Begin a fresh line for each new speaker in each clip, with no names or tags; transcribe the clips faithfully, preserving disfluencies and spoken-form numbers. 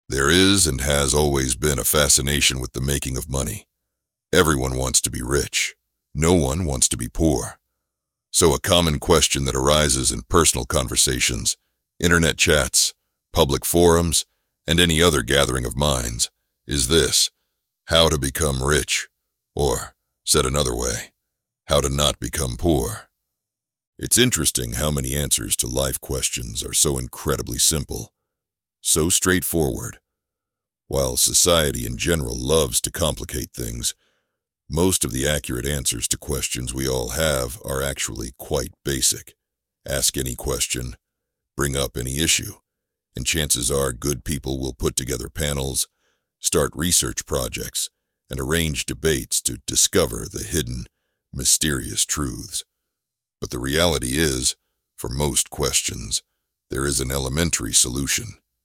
There is and has always been a fascination with the making of money. Everyone wants to be rich. No one wants to be poor. So a common question that arises in personal conversations, internet chats, public forums, and any other gathering of minds is this: how to become rich, or, said another way, how to not become poor. It's interesting how many answers to life questions are so incredibly simple, so straightforward. While society in general loves to complicate things, most of the accurate answers to questions we all have are actually quite basic. Ask any question, bring up any issue, and chances are good people will put together panels, start research projects, and arrange debates to discover the hidden, mysterious truths. But the reality is, for most questions, there is an elementary solution.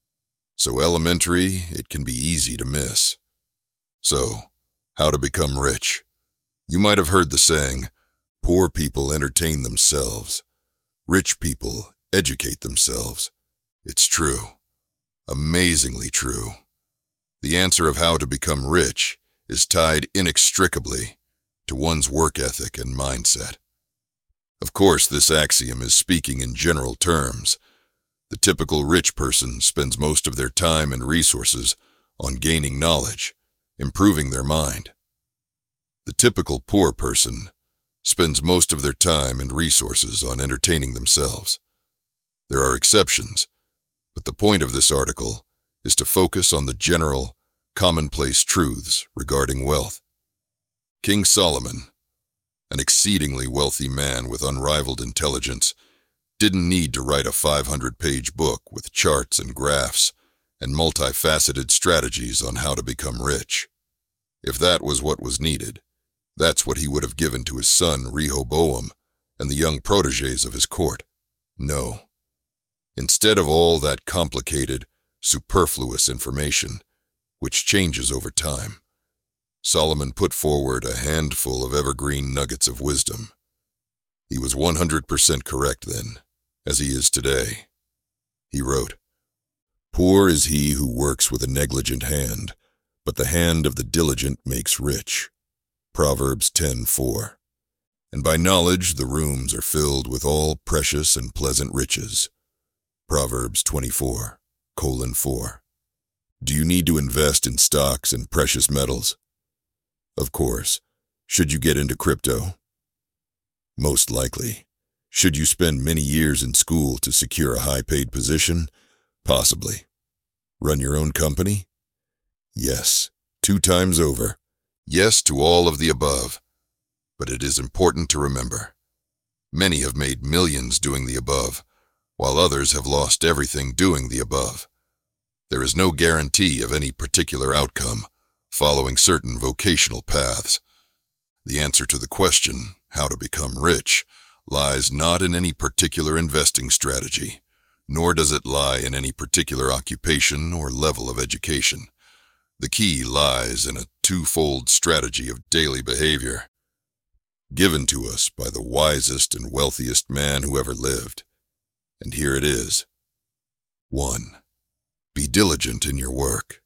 So elementary, it can be easy to miss. So, how to become rich? You might have heard the saying, poor people entertain themselves. Rich people educate themselves. It's true. Amazingly true. The answer of how to become rich is tied inextricably to one's work ethic and mindset. Of course, this axiom is speaking in general terms. The typical rich person spends most of their time and resources on gaining knowledge, improving their mind. The typical poor person spends most of their time and resources on entertaining themselves. There are exceptions, but the point of this article is to focus on the general, commonplace truths regarding wealth. King Solomon, an exceedingly wealthy man with unrivaled intelligence, didn't need to write a five hundred page book with charts and graphs and multifaceted strategies on how to become rich. If that was what was needed, that's what he would have given to his son Rehoboam and the young protégés of his court. No. Instead of all that complicated, superfluous information, which changes over time, Solomon put forward a handful of evergreen nuggets of wisdom. He was one hundred percent correct then, as he is today. He wrote, "Poor is he who works with a negligent hand, but the hand of the diligent makes rich." Proverbs ten four. And by knowledge the rooms are filled with all precious and pleasant riches. Proverbs twenty-four, colon four. Do you need to invest in stocks and precious metals? Of course. Should you get into crypto? Most likely. Should you spend many years in school to secure a high-paid position? Possibly. Run your own company? Yes, two times over. Yes to all of the above. But it is important to remember, many have made millions doing the above, while others have lost everything doing the above. There is no guarantee of any particular outcome following certain vocational paths. The answer to the question, how to become rich, lies not in any particular investing strategy, nor does it lie in any particular occupation or level of education. The key lies in a twofold strategy of daily behavior, given to us by the wisest and wealthiest man who ever lived. And here it is. One. Be diligent in your work.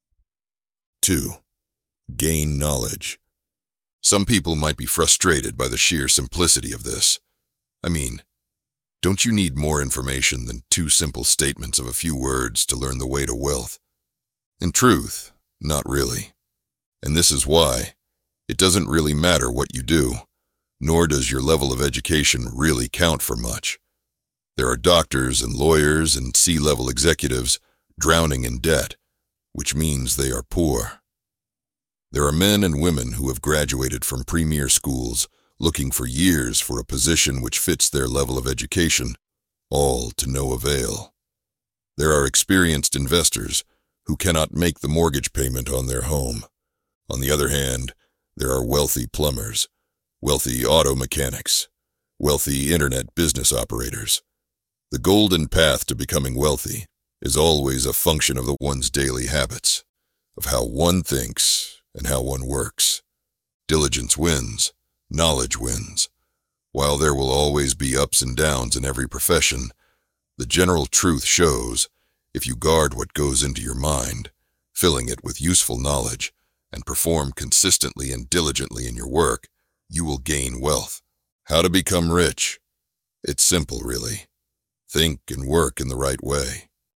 Two. Gain knowledge. Some people might be frustrated by the sheer simplicity of this. I mean, don't you need more information than two simple statements of a few words to learn the way to wealth? In truth, not really. And this is why it doesn't really matter what you do, nor does your level of education really count for much. There are doctors and lawyers and C-level executives drowning in debt, which means they are poor. There are men and women who have graduated from premier schools looking for years for a position which fits their level of education, all to no avail. There are experienced investors who cannot make the mortgage payment on their home. On the other hand, there are wealthy plumbers, wealthy auto mechanics, wealthy internet business operators. The golden path to becoming wealthy is always a function of the one's daily habits, of how one thinks and how one works. Diligence wins, knowledge wins. While there will always be ups and downs in every profession, the general truth shows If you guard what goes into your mind, filling it with useful knowledge, and perform consistently and diligently in your work, you will gain wealth. How to become rich? It's simple, really. Think and work in the right way.